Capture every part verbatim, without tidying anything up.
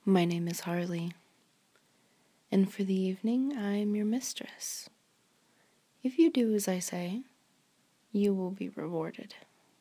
My name is Harley, and for the evening I am your mistress. If you do as I say, you will be rewarded.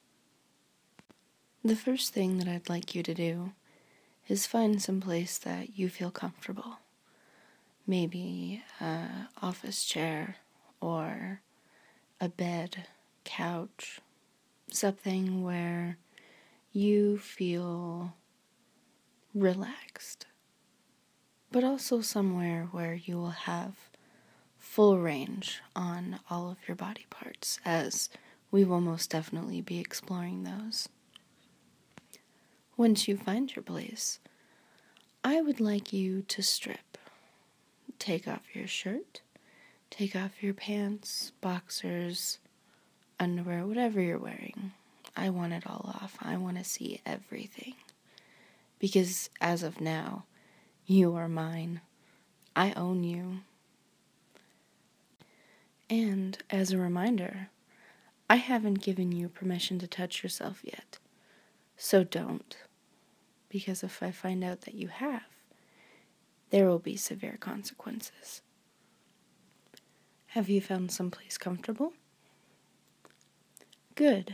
The first thing that I'd like you to do is find some place that you feel comfortable. Maybe an office chair or a bed, couch, something where you feel relaxed, but also somewhere where you will have full range on all of your body parts, as we will most definitely be exploring those. Once you find your place, I would like you to strip. Take off your shirt, take off your pants, boxers, underwear, whatever you're wearing. I want it all off. I want to see everything. Because as of now, you are mine. I own you. And as a reminder, I haven't given you permission to touch yourself yet. So don't. Because if I find out that you have, there will be severe consequences. Have you found someplace comfortable? Good.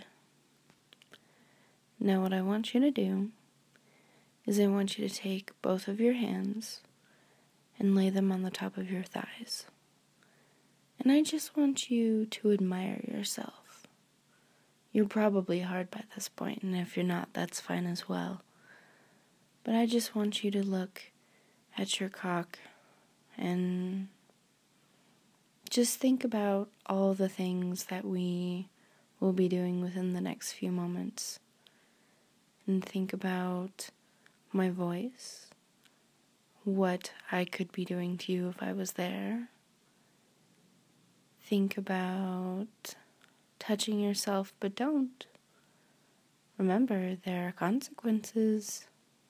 Now what I want you to do is I want you to take both of your hands and lay them on the top of your thighs. And I just want you to admire yourself. You're probably hard by this point, and if you're not, that's fine as well. But I just want you to look at your cock and just think about all the things that we will be doing within the next few moments. And think about my voice, what I could be doing to you if I was there. Think about touching yourself, but don't. Remember, there are consequences.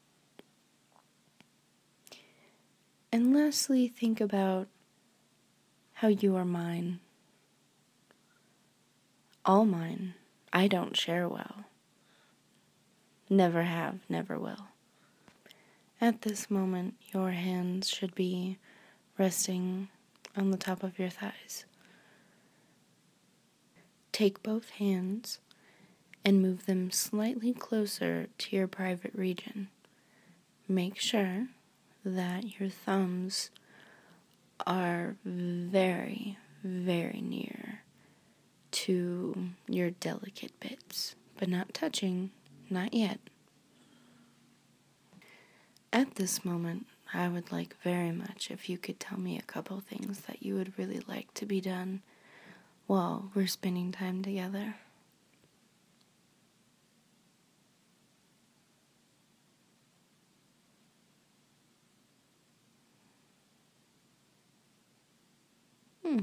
And lastly, think about how you are mine. All mine. I don't share well. Never have, never will. At this moment, your hands should be resting on the top of your thighs. Take both hands and move them slightly closer to your private region. Make sure that your thumbs are very, very near to your delicate bits, but not touching, not yet. At this moment, I would like very much if you could tell me a couple things that you would really like to be done while we're spending time together. Hmm.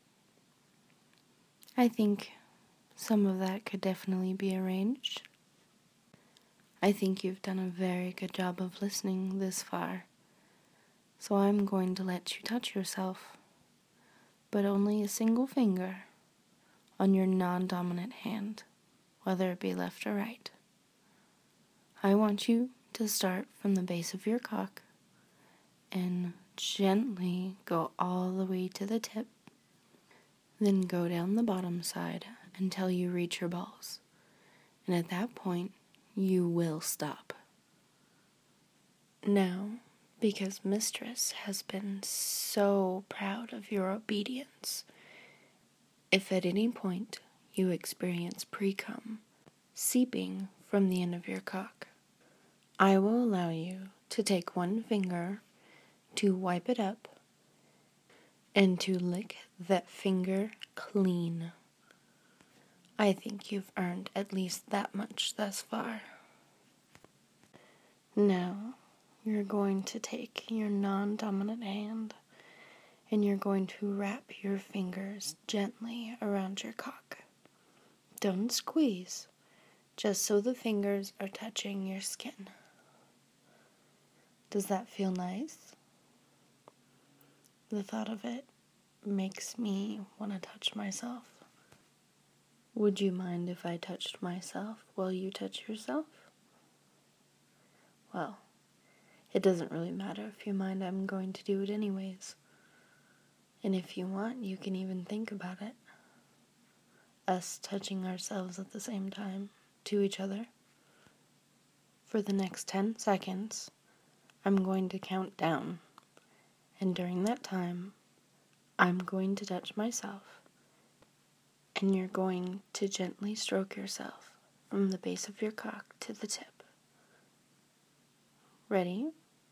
I think some of that could definitely be arranged. I think you've done a very good job of listening this far. So I'm going to let you touch yourself, but only a single finger on your non-dominant hand, whether it be left or right. I want you to start from the base of your cock and gently go all the way to the tip, then go down the bottom side until you reach your balls. And at that point, you will stop. Now, because Mistress has been so proud of your obedience, if at any point you experience pre-cum seeping from the end of your cock, I will allow you to take one finger to wipe it up and to lick that finger clean. I think you've earned at least that much thus far. Now, you're going to take your non-dominant hand and you're going to wrap your fingers gently around your cock. Don't squeeze, just so the fingers are touching your skin. Does that feel nice? The thought of it makes me want to touch myself. Would you mind if I touched myself while you touch yourself? Well, It doesn't really matter if you mind, I'm going to do it anyways. And if you want, you can even think about it. Us touching ourselves at the same time to each other. For the next ten seconds, I'm going to count down. And during that time, I'm going to touch myself. And you're going to gently stroke yourself from the base of your cock to the tip. Ready?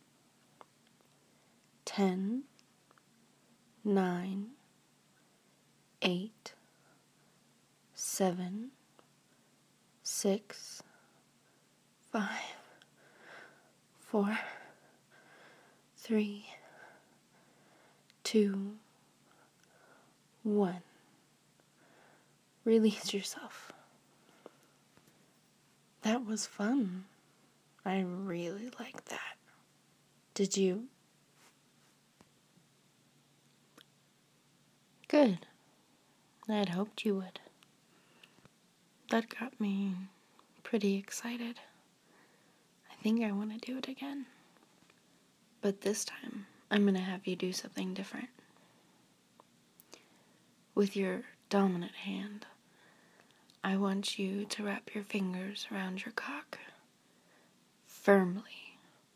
Ten, nine, eight, seven, six, five, four, three, two, one. Release yourself. That was fun. I really liked that. Did you? Good. I had hoped you would. That got me pretty excited. I think I want to do it again. But this time, I'm going to have you do something different. With your dominant hand, I want you to wrap your fingers around your cock firmly.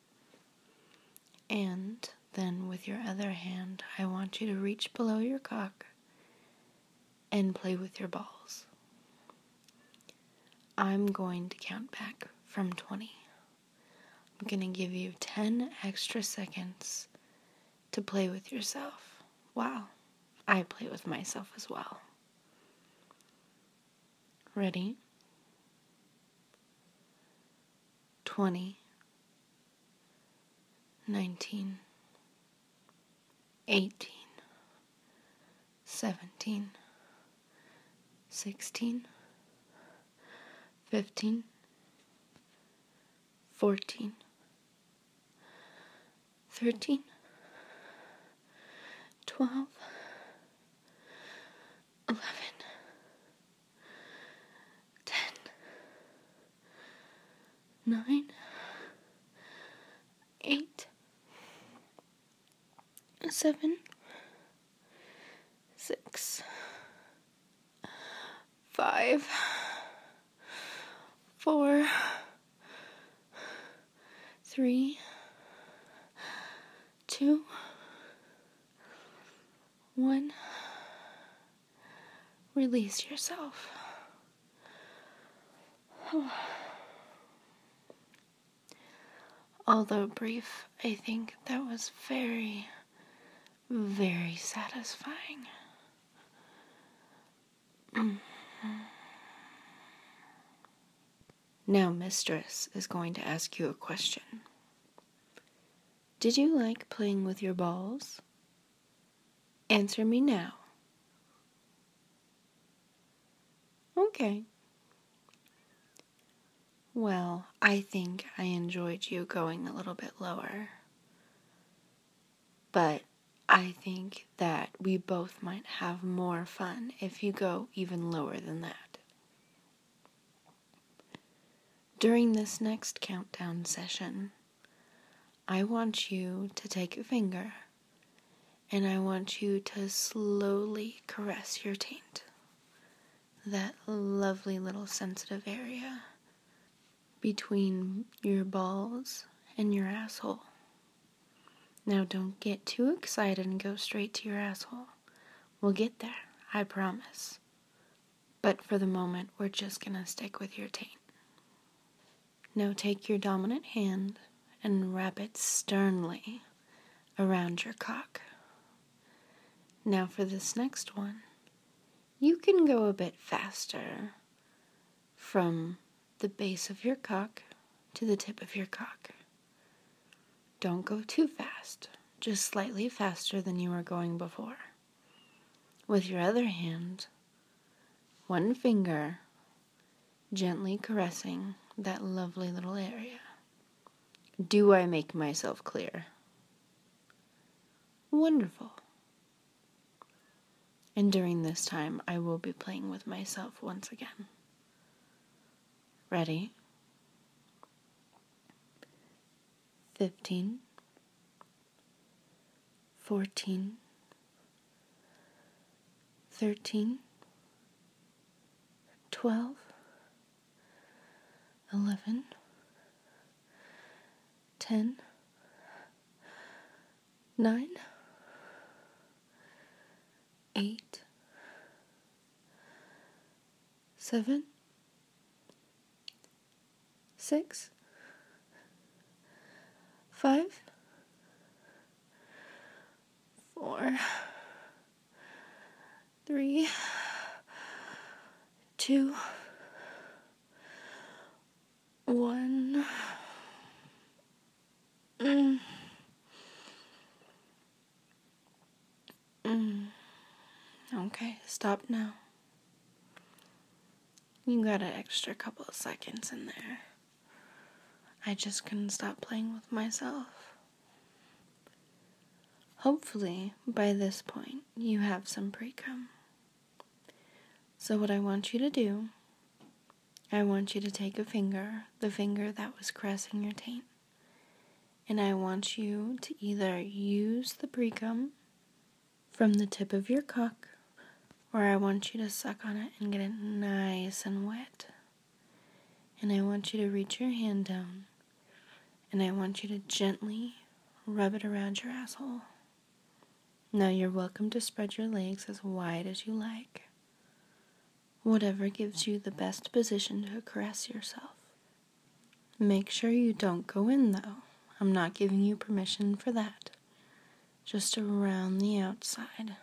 And then with your other hand, I want you to reach below your cock and play with your balls. I'm going to count back from twenty. I'm going to give you ten extra seconds to play with yourself. Wow, I play with myself as well. Ready? twenty, nineteen, eighteen, seventeen, sixteen, fifteen, fourteen, thirteen, twelve, eleven, ten, nine, eight, seven, six, five, four, three, two, one. Release yourself. Although brief, I think that was very, very satisfying. Now, Mistress is going to ask you a question. Did you like playing with your balls? Answer me now. Okay. Well, I think I enjoyed you going a little bit lower. But I think that we both might have more fun if you go even lower than that. During this next countdown session, I want you to take a finger and I want you to slowly caress your taint. That lovely little sensitive area between your balls and your asshole. Now don't get too excited and go straight to your asshole. We'll get there, I promise. But for the moment, we're just gonna stick with your taint. Now take your dominant hand and wrap it sternly around your cock. Now for this next one, you can go a bit faster from the base of your cock to the tip of your cock. Don't go too fast, just slightly faster than you were going before. With your other hand, one finger gently caressing that lovely little area. Do I make myself clear? Wonderful. And during this time, I will be playing with myself once again. Ready? Fifteen, fourteen, thirteen, twelve, eleven, ten, nine, eight, seven, six, five, four, three, two, one. Mm. Mm. Okay, stop now. You got an extra couple of seconds in there. I just couldn't stop playing with myself. Hopefully, by this point, you have some pre-cum. So what I want you to do, I want you to take a finger, the finger that was caressing your taint, and I want you to either use the pre-cum from the tip of your cock, or I want you to suck on it and get it nice and wet. And I want you to reach your hand down, and I want you to gently rub it around your asshole. Now you're welcome to spread your legs as wide as you like. Whatever gives you the best position to caress yourself. Make sure you don't go in though. I'm not giving you permission for that. Just around the outside.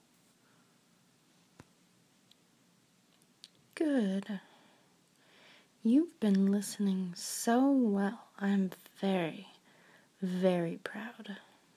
Good. You've been listening so well. I'm very, very proud.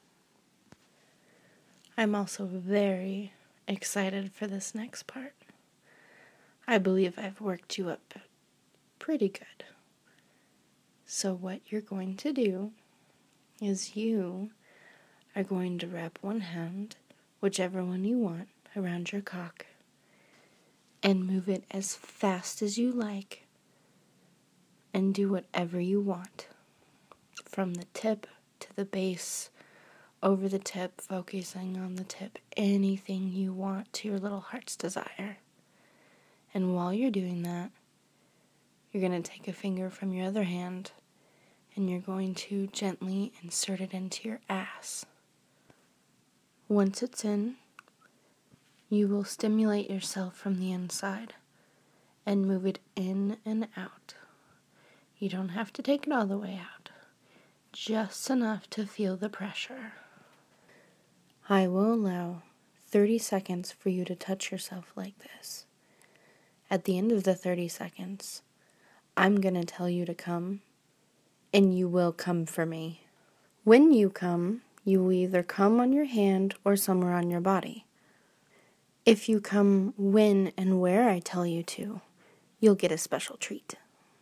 I'm also very excited for this next part. I believe I've worked you up pretty good. So what you're going to do is you are going to wrap one hand, whichever one you want, around your cock and move it as fast as you like and do whatever you want. From the tip to the base, over the tip, focusing on the tip, anything you want to your little heart's desire. And while you're doing that, you're going to take a finger from your other hand and you're going to gently insert it into your ass. Once it's in, you will stimulate yourself from the inside and move it in and out. You don't have to take it all the way out, just enough to feel the pressure. I will allow thirty seconds for you to touch yourself like this. At the end of the thirty seconds, I'm going to tell you to come, and you will come for me. When you come, you will either come on your hand or somewhere on your body. If you come when and where I tell you to, you'll get a special treat.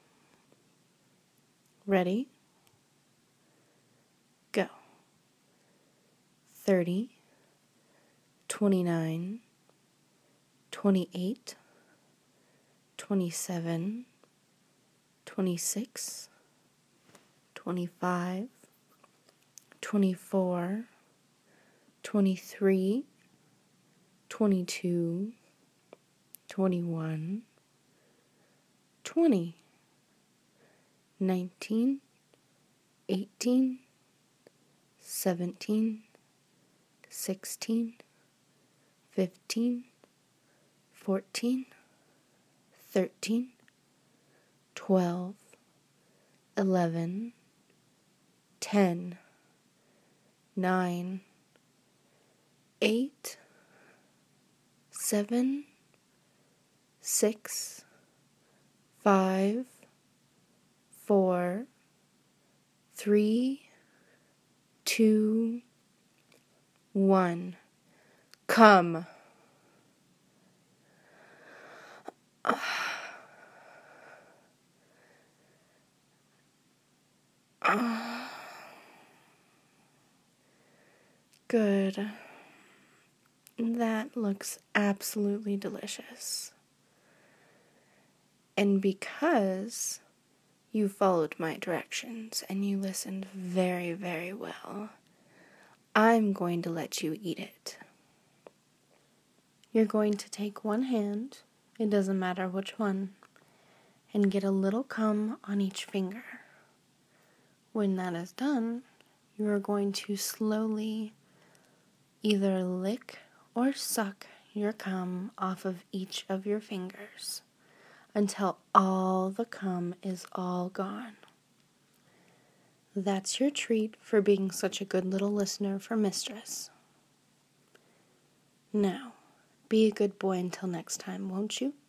Ready? Go. thirty, twenty-nine, twenty-eight, twenty-seven, twenty-six, twenty-five, twenty-four, twenty-three, twenty-two, twenty-one, twenty, nineteen, eighteen, seventeen, sixteen, fifteen, fourteen, thirteen, twelve, eleven, ten, nine, eight, seven, six, five, four, three, two, one. Come. Good. That looks absolutely delicious. And because you followed my directions and you listened very, very well, I'm going to let you eat it. You're going to take one hand, it doesn't matter which one, and get a little cum on each finger. When that is done, you are going to slowly either lick or suck your cum off of each of your fingers until all the cum is all gone. That's your treat for being such a good little listener for Mistress. Now, be a good boy until next time, won't you?